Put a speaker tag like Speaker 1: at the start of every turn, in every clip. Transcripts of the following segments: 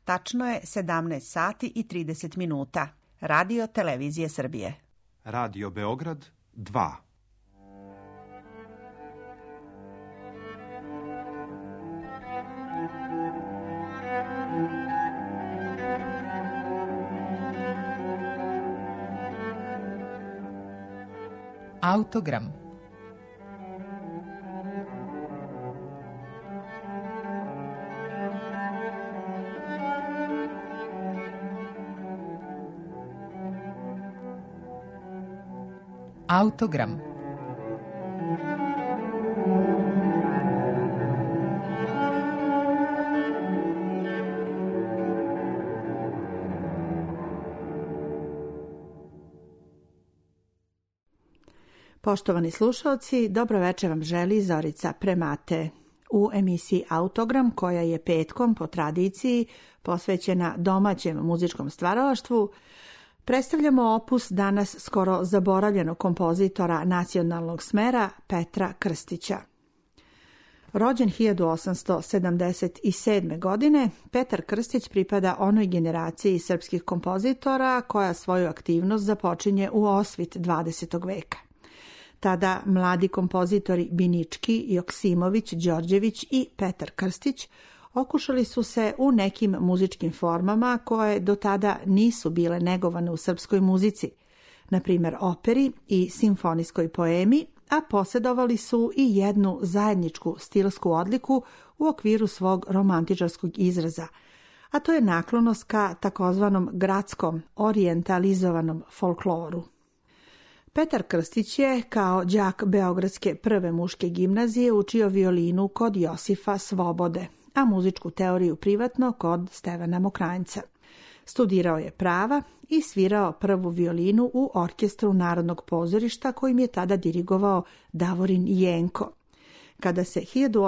Speaker 1: Tačno je 17 sati i 30 minuta. Radio Televizije Srbije.
Speaker 2: Radio Beograd 2.
Speaker 3: Autogram. Autogram.
Speaker 1: Poštovani slušalci, dobro večer vam želi Zorica Premate. U emisiji Autogram, koja je petkom po tradiciji posvećena domaćem muzičkom stvaralaštvu, predstavljamo opus danas skoro zaboravljenog kompozitora nacionalnog smera Petra Krstića. Rođen 1877. godine, Petar Krstić pripada onoj generaciji srpskih kompozitora koja svoju aktivnost započinje u osvit 20. veka. Tada mladi kompozitori Binički, Joksimović, Đorđević i Petar Krstić okušali su se u nekim muzičkim formama koje do tada nisu bile negovane u srpskoj muzici, na primjer operi i simfonijskoj poemi, a posjedovali su i jednu zajedničku stilsku odliku u okviru svog romantičarskog izraza, a to je naklonost ka takozvanom gradskom, orijentalizovanom folkloru. Petar Krstić je, kao đak Beogradske prve muške gimnazije, učio violinu kod Josifa Svobode, a muzičku teoriju privatno kod Stevana Mokranjca. Studirao je prava i svirao prvu violinu u orkestru Narodnog pozorišta kojim je tada dirigovao Davorin Jenko. Kada se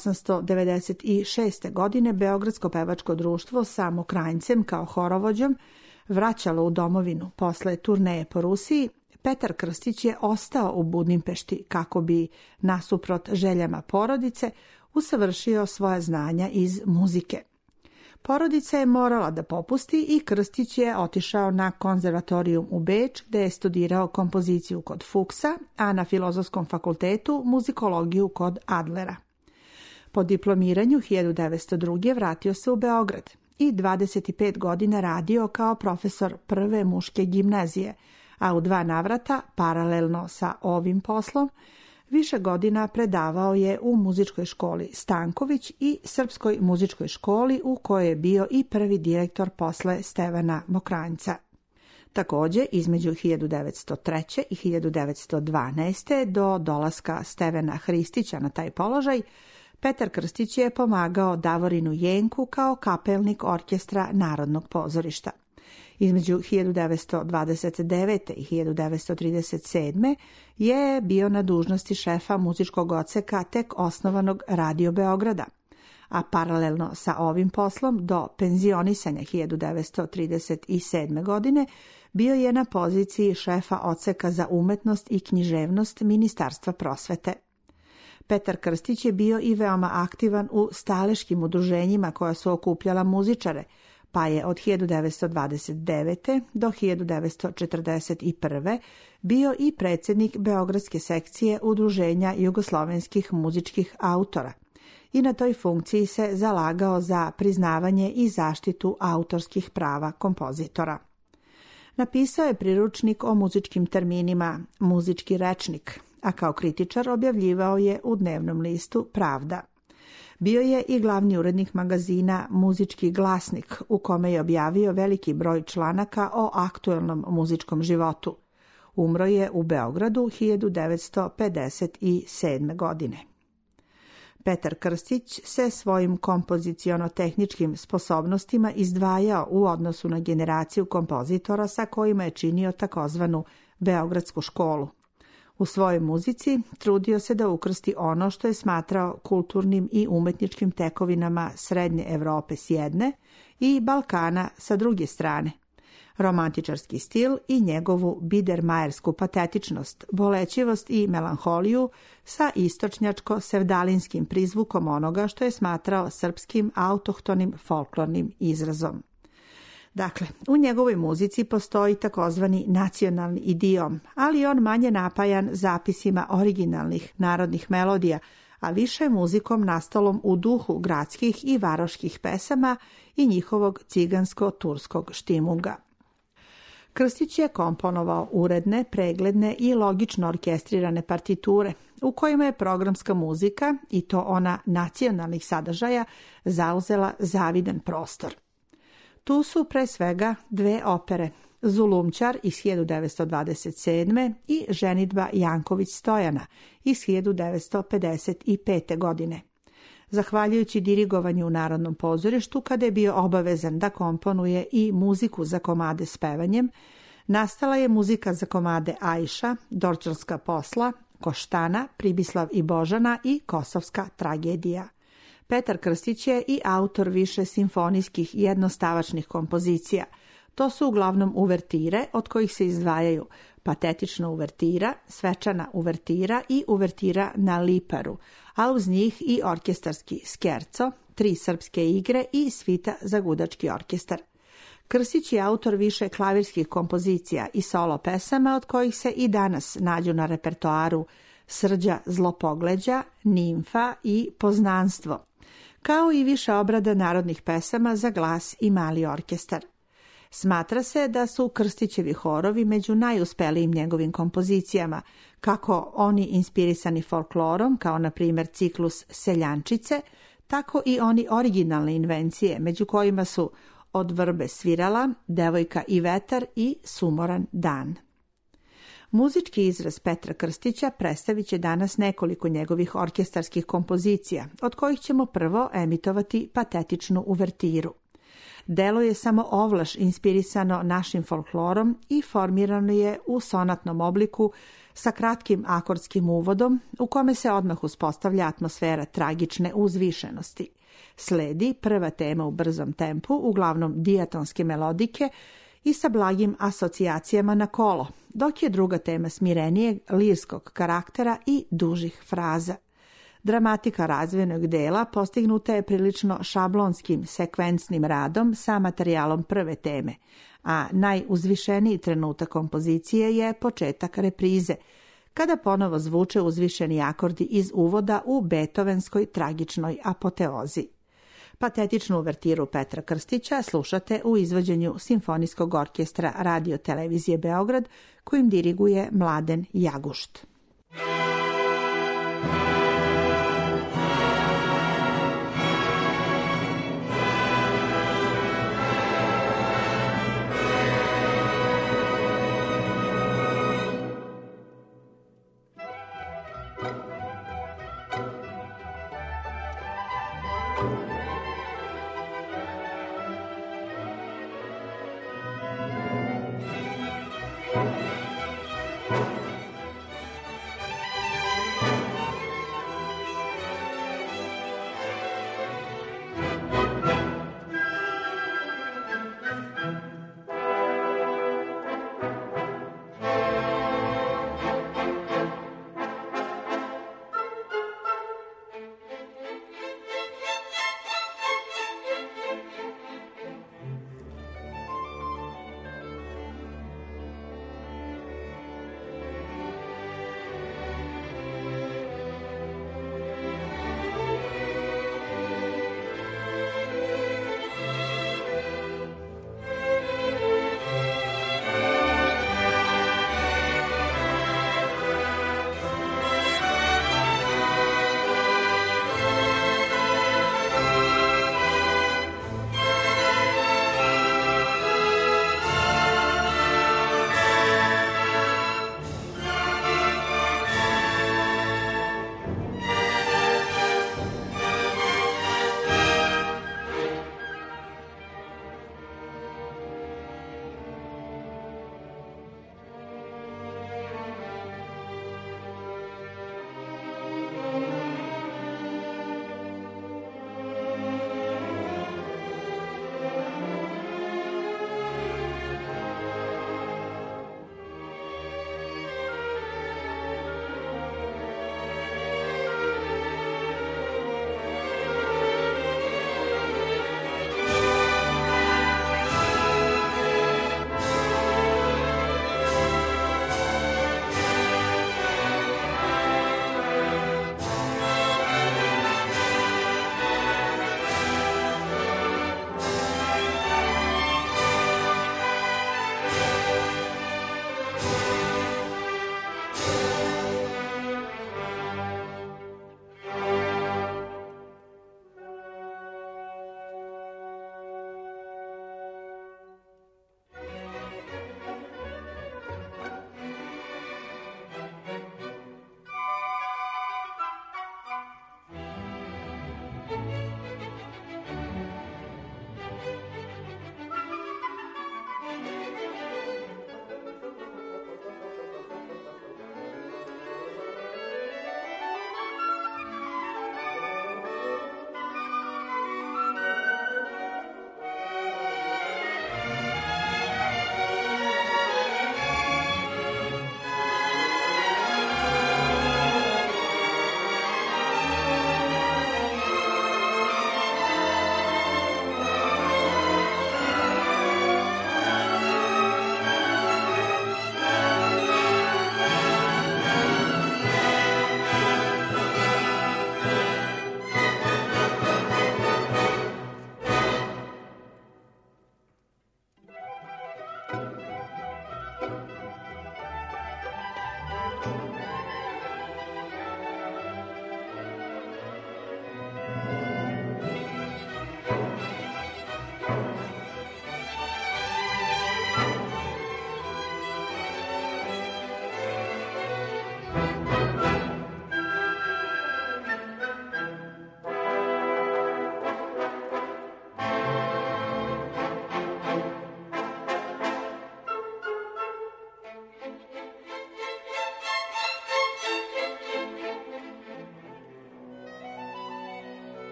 Speaker 1: 1896. godine Beogradsko pevačko društvo sa Mokranjcem kao horovođom vraćalo u domovinu posle turneje po Rusiji, Petar Krstić je ostao u Budimpešti kako bi, nasuprot željama porodice, usavršio svoja znanja iz muzike. Porodica je morala da popusti i Krstić je otišao na konzervatorijum u Beč, gde je studirao kompoziciju kod Fuksa, a na Filozofskom fakultetu muzikologiju kod Adlera. Po diplomiranju 1902. vratio se u Beograd i 25 godina radio kao profesor prve muške gimnazije, a u 2 navrata, paralelno sa ovim poslom, više godina predavao je u muzičkoj školi Stanković i Srpskoj muzičkoj školi u kojoj je bio i prvi direktor posle Stevana Mokranjca. Također, između 1903. i 1912. do dolaska Stevana Hristića na taj položaj, Petar Krstić je pomagao Davorinu Jenku kao kapelnik orkestra Narodnog pozorišta. Između 1929. i 1937. je bio na dužnosti šefa muzičkog odseka tek osnovanog Radio Beograda, a paralelno sa ovim poslom do penzionisanja 1937. godine bio je na poziciji šefa odseka za umetnost i književnost Ministarstva prosvete. Petar Krstić je bio i veoma aktivan u staleškim udruženjima koja su okupljala muzičare, pa je od 1929. do 1941. bio i predsjednik Beogradske sekcije Udruženja jugoslovenskih muzičkih autora i na toj funkciji se zalagao za priznavanje i zaštitu autorskih prava kompozitora. Napisao je priručnik o muzičkim terminima, Muzički rečnik, a kao kritičar objavljivao je u dnevnom listu Pravda. Bio je i glavni urednik magazina Muzički glasnik, u kome je objavio veliki broj članaka o aktuelnom muzičkom životu. Umro je u Beogradu 1957. godine. Petar Krstić se svojim kompoziciono-tehničkim sposobnostima izdvajao u odnosu na generaciju kompozitora sa kojima je činio takozvanu Beogradsku školu. U svojoj muzici trudio se da ukrsti ono što je smatrao kulturnim i umetničkim tekovinama Srednje Evrope s jedne i Balkana sa druge strane. Romantičarski stil i njegovu bidermajersku patetičnost, bolećivost i melanholiju sa istočnjačko-sevdalinskim prizvukom onoga što je smatrao srpskim autohtonim folklornim izrazom. Dakle, u njegovoj muzici postoji takozvani nacionalni idiom, ali on manje napajan zapisima originalnih narodnih melodija, a više muzikom nastalom u duhu gradskih i varoških pesama i njihovog cigansko-turskog štimunga. Krstić je komponovao uredne, pregledne i logično orkestrirane partiture, u kojima je programska muzika, i to ona nacionalnih sadržaja, zauzela zavidan prostor. Tu su pre svega dve opere, Zulumčar iz 1927. i Ženidba Janković Stojana iz 1955. godine. Zahvaljujući dirigovanju u Narodnom pozorištu, kada je bio obavezan da komponuje i muziku za komade s pevanjem, nastala je muzika za komade Ajša, Dorćolska posla, Koštana, Pribislav i Božana i Kosovska tragedija. Petar Krstić je i autor više simfonijskih jednostavačnih kompozicija. To su uglavnom uvertire, od kojih se izdvajaju patetična uvertira, svečana uvertira i uvertira na liparu, a uz njih i orkestarski skerco, 3 srpske igre i svita za gudački orkestar. Krstić je autor više klavirskih kompozicija i solo pesama, od kojih se i danas nađu na repertoaru Srđa zlopogleđa, Nimfa i Poznanstvo, kao i više obrada narodnih pesama za glas i mali orkestar. Smatra se da su Krstićevi horovi među najuspelijim njegovim kompozicijama, kako oni inspirisani folklorom, kao na primjer ciklus Seljančice, tako i oni originalne invencije, među kojima su Od vrbe svirala, Devojka i vetar i Sumoran dan. Muzički izraz Petra Krstića predstavit će danas nekoliko njegovih orkestarskih kompozicija, od kojih ćemo prvo emitovati patetičnu uvertiru. Delo je samo ovlaš inspirisano našim folklorom i formirano je u sonatnom obliku sa kratkim akordskim uvodom u kome se odmah uspostavlja atmosfera tragične uzvišenosti. Sledi prva tema u brzom tempu, uglavnom dijatonske melodike i sa blagim asocijacijama na kolo, dok je druga tema smirenijeg lirskog karaktera i dužih fraza. Dramatika razvojnog dela postignuta je prilično šablonskim sekvencnim radom sa materijalom prve teme, a najuzvišeniji trenutak kompozicije je početak reprize, kada ponovo zvuče uzvišeni akordi iz uvoda u beethovenskoj tragičnoj apoteozi. Patetičnu uvertiru Petra Krstića slušate u izvođenju Simfonijskog orkestra Radio televizije Beograd, kojim diriguje Mladen Jagušt.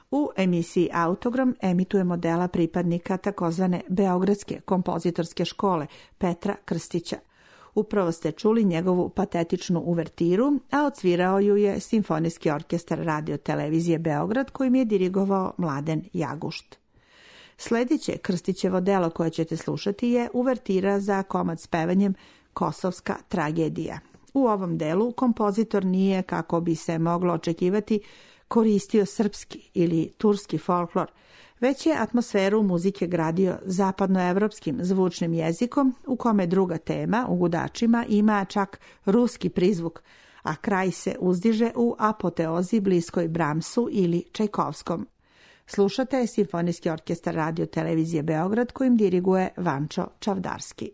Speaker 1: U emisiji Autogram emitujemo dela pripadnika takozvane Beogradske kompozitorske škole Petra Krstića. Upravo ste čuli njegovu patetičnu uvertiru, a odsvirao ju je Simfonijski orkestar Radio televizije Beograd kojim je dirigovao Mladen Jagušt. Sljedeće Krstićevo delo koje ćete slušati je uvertira za komad s pevanjem Kosovska tragedija. U ovom delu kompozitor nije, kako bi se moglo očekivati, koristio srpski ili turski folklor, već je atmosferu muzike gradio zapadnoevropskim zvučnim jezikom u kome druga tema u gudačima ima čak ruski prizvuk, a kraj se uzdiže u apoteozi bliskoj Bramsu ili Čajkovskom. Slušate Simfonijski orkestar Radio televizije Beograd kojim diriguje Vančo Čavdarski.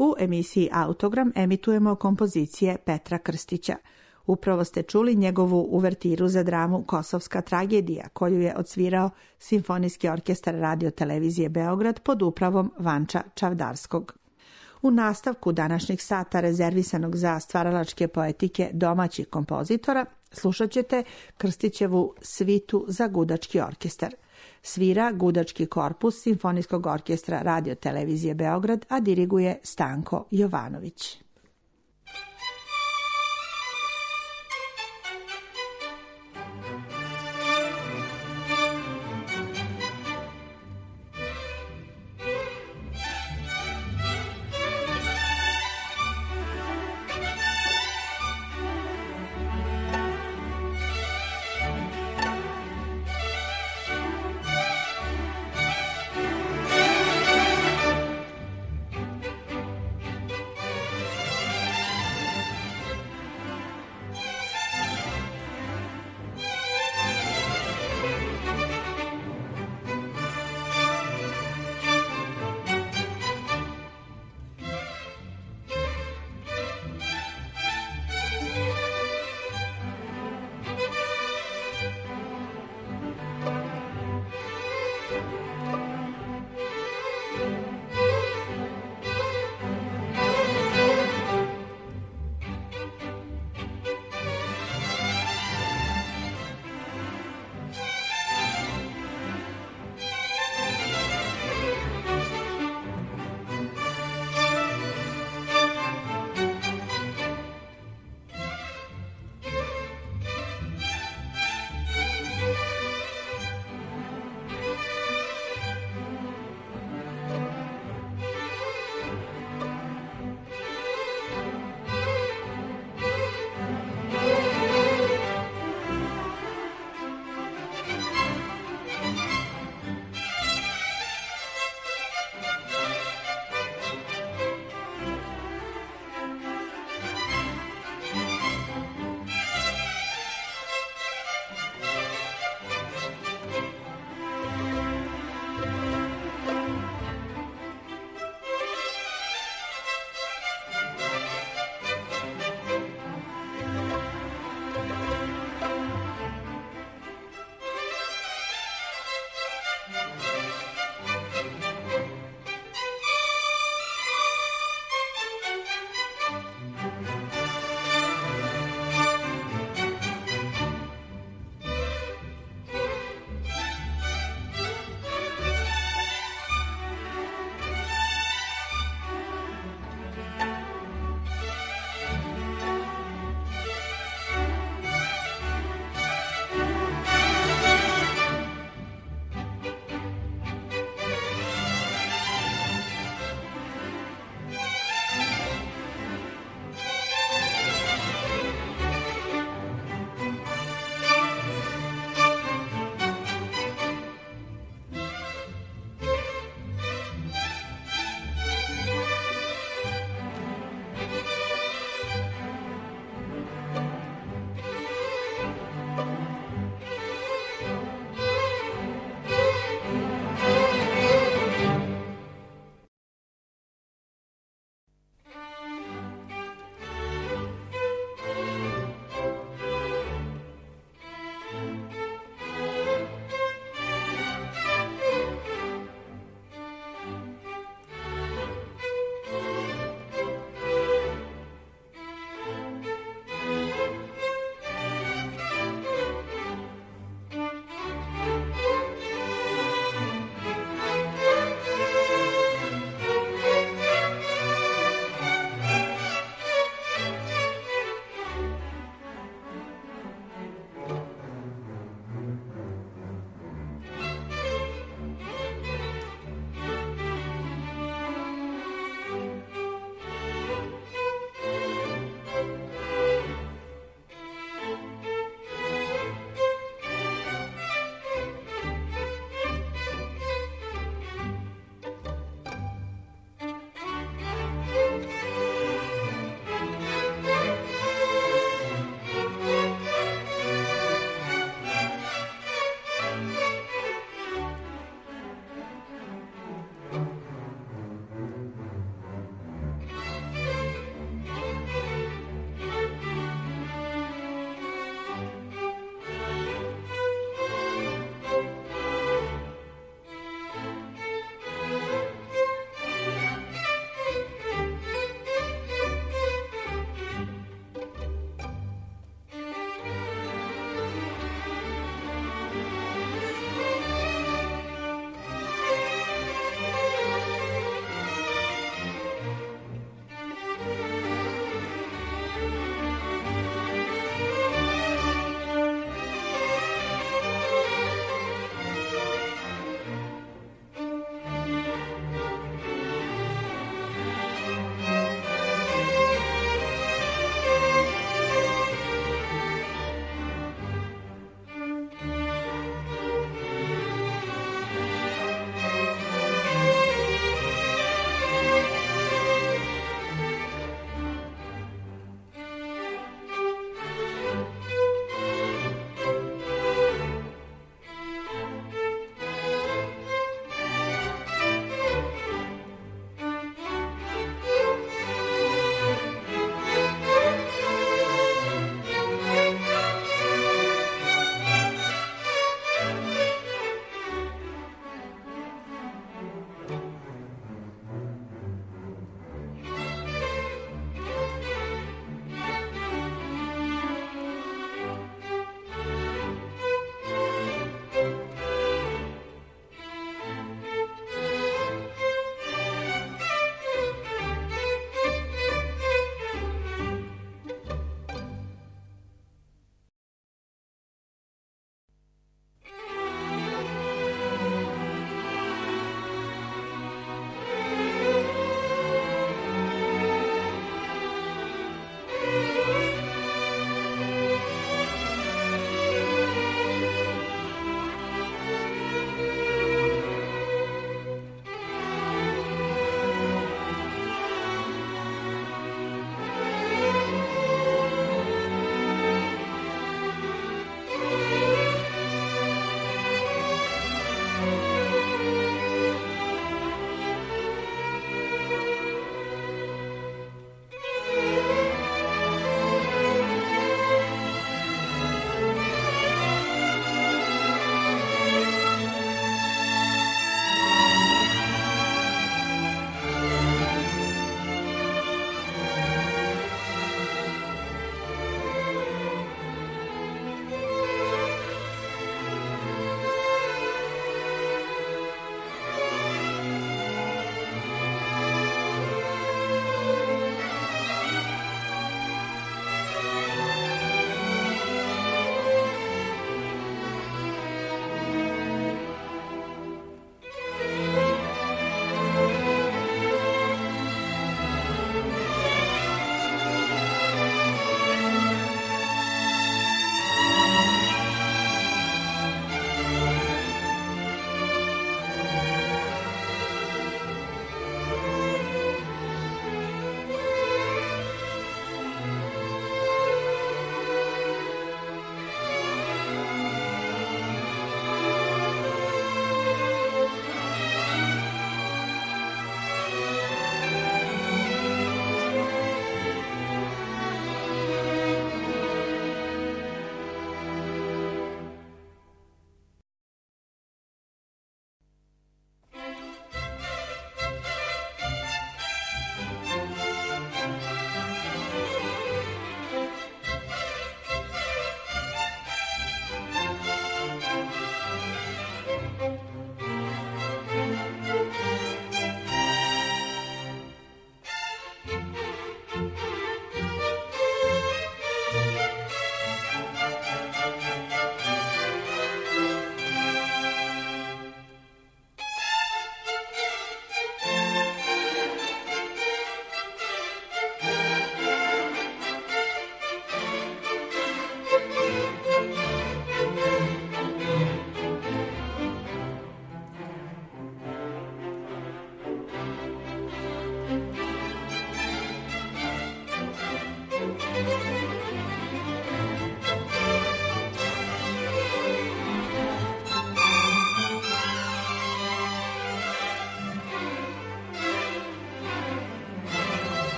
Speaker 1: U emisiji Autogram emitujemo kompozicije Petra Krstića. Upravo ste čuli njegovu uvertiru za dramu Kosovska tragedija, koju je odsvirao Simfonijski orkestar Radio Televizije Beograd pod upravom Vanča Čavdarskog. U nastavku današnjeg sata rezervisanog za stvaralačke poetike domaćih kompozitora slušat ćete Krstićevu svitu za gudački orkestar. Svira gudački korpus Simfonijskog orkestra Radio Televizije Beograd, a diriguje Stanko Jovanović.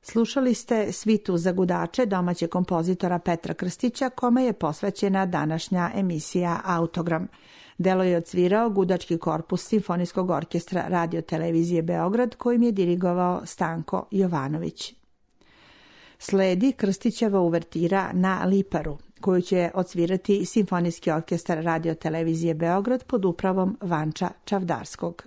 Speaker 1: Slušali ste svitu za gudače domaćeg kompozitora Petra Krstića, kome je posvećena današnja emisija Autogram. Delo je odsvirao gudački korpus Simfonijskog orkestra Radio Televizije Beograd, kojim je dirigovao Stanko Jovanović. Sledi Krstićeva uvertira na Liparu, koju će odsvirati Simfonijski orkestar Radio Televizije Beograd pod upravom Vanča Čavdarskog.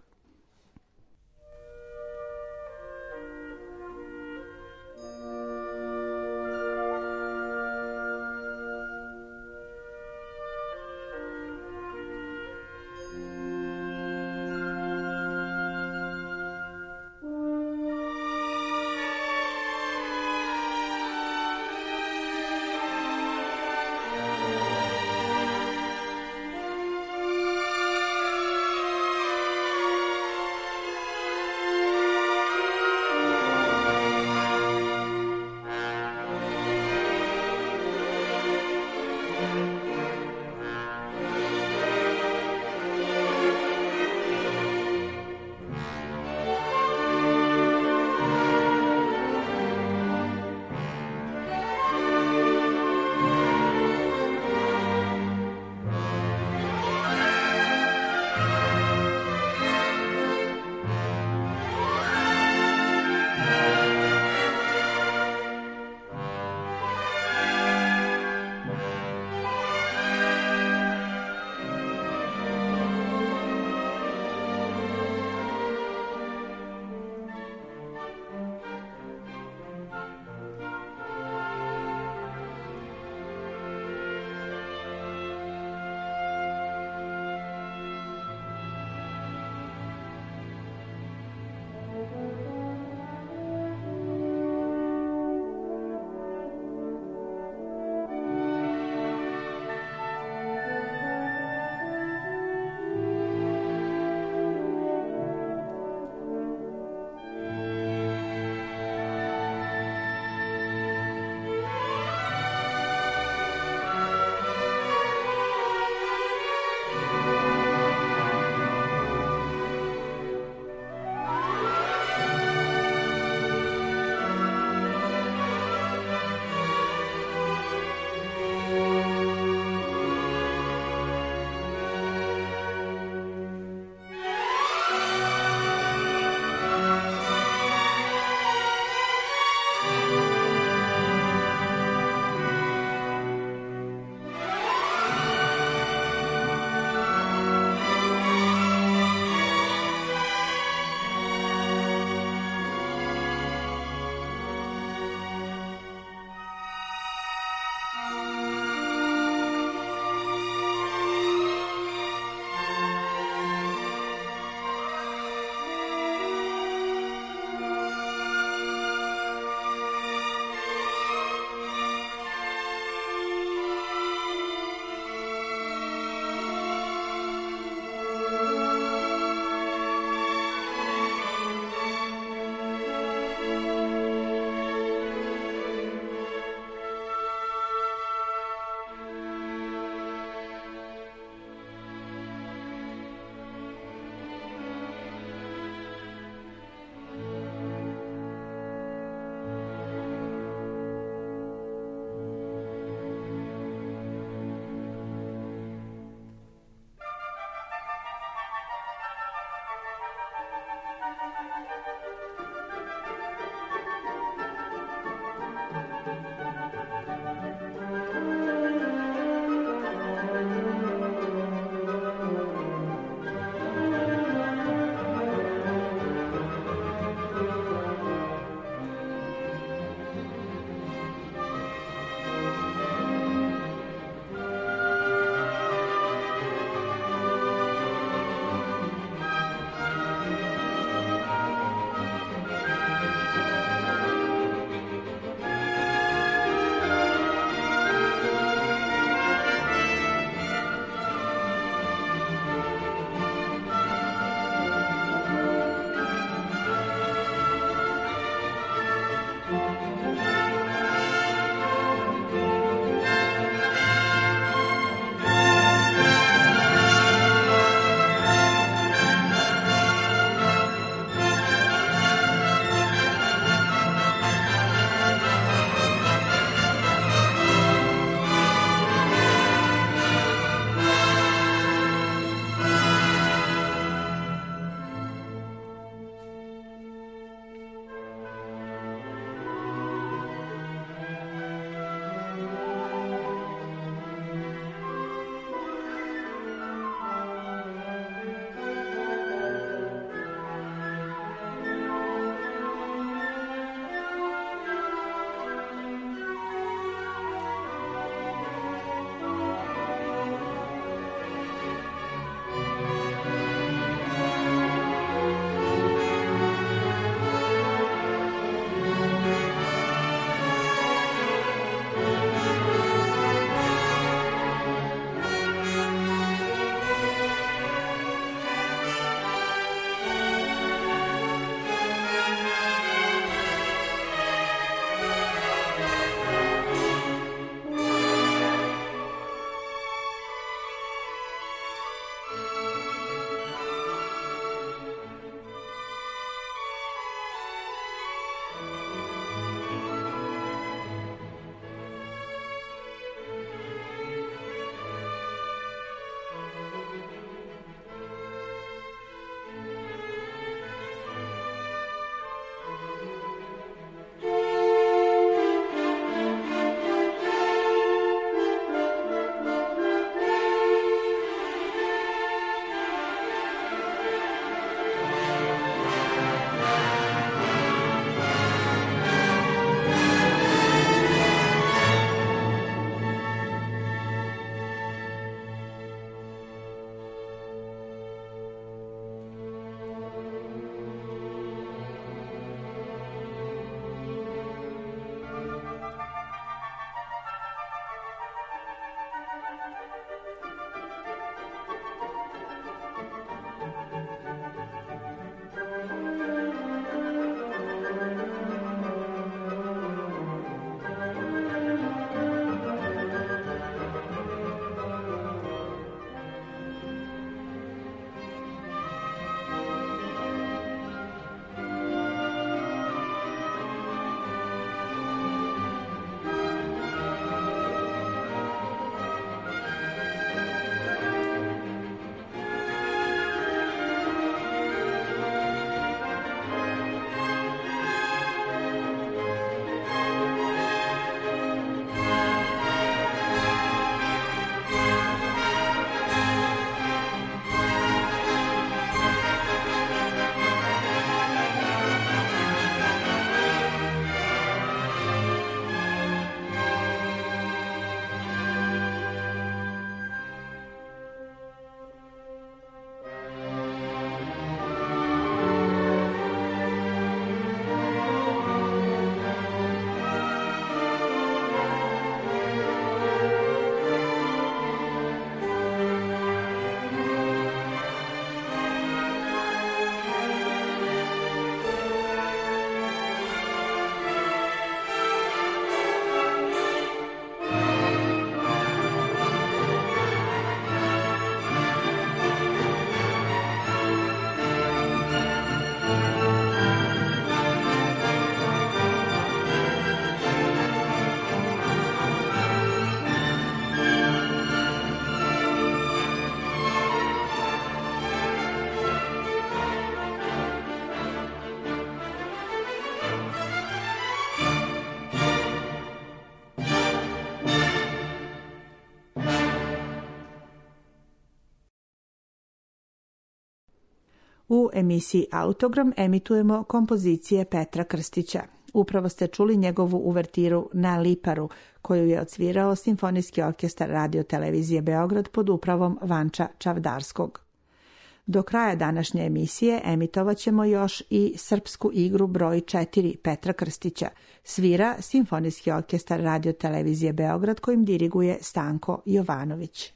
Speaker 1: U emisiji Autogram emitujemo kompozicije Petra Krstića. Upravo ste čuli njegovu uvertiru Na liparu, koju je odsvirao Simfonijski orkestar Radio Televizije Beograd pod upravom Vanča Čavdarskog. Do kraja današnje emisije emitovat ćemo još i srpsku igru broj 4 Petra Krstića. Svira Simfonijski orkestar Radio Televizije Beograd kojim diriguje Stanko Jovanović.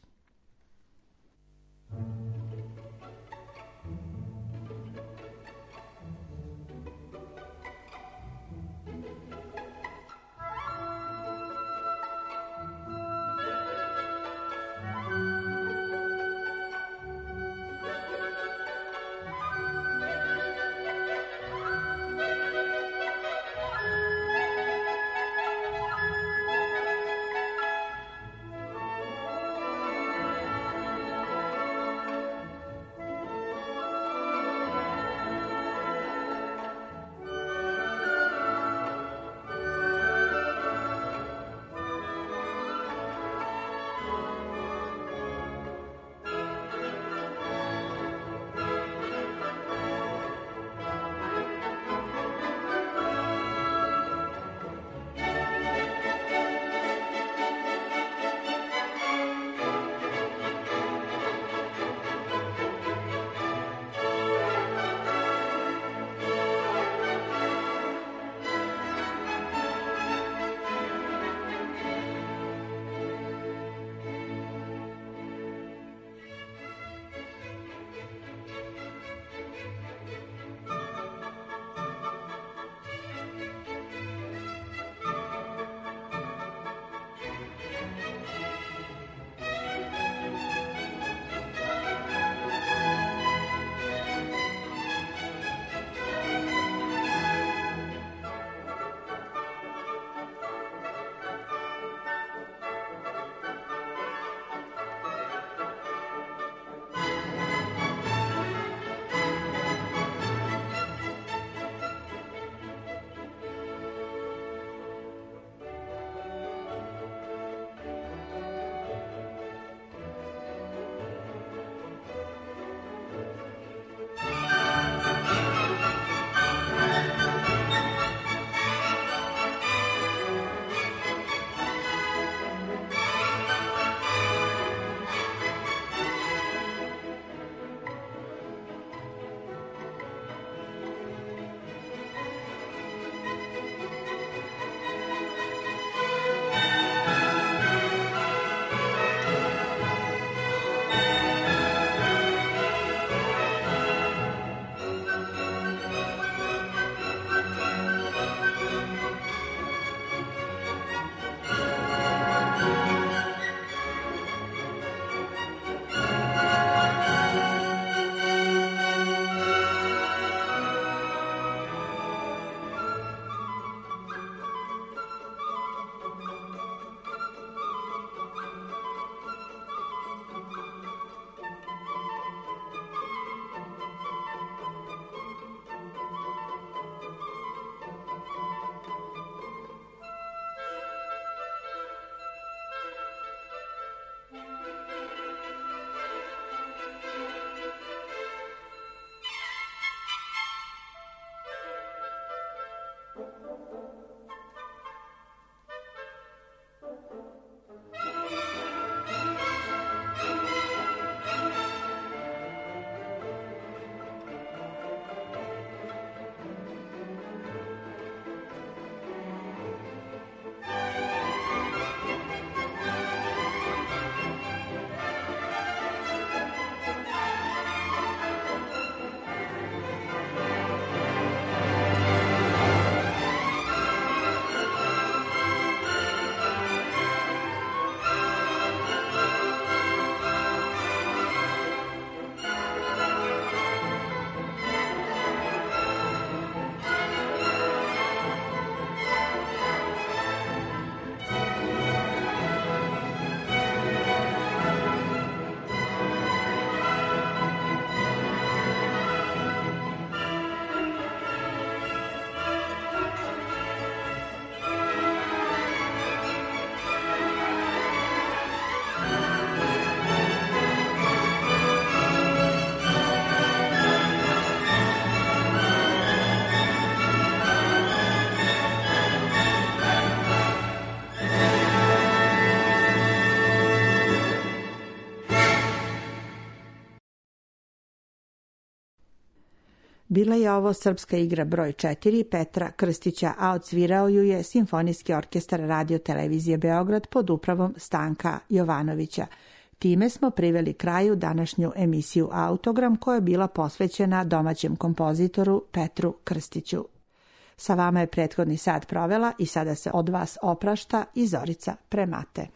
Speaker 1: Bila je ovo srpska igra broj 4 Petra Krstića, a odsvirao ju je Simfonijski orkestar Radio Televizije Beograd pod upravom Stanka Jovanovića. Time smo priveli kraju današnju emisiju Autogram, koja je bila posvećena domaćem kompozitoru Petru Krstiću. Sa vama je prethodni sat provela i sada se od vas oprašta i Zorica Premate.